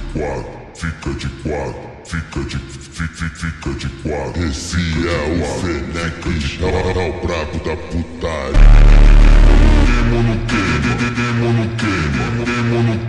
quatro, fica de quatro, fica de quatro. Esse é o Fenec, é o brabo da putaria. Demo no queima, demo no queima, demo no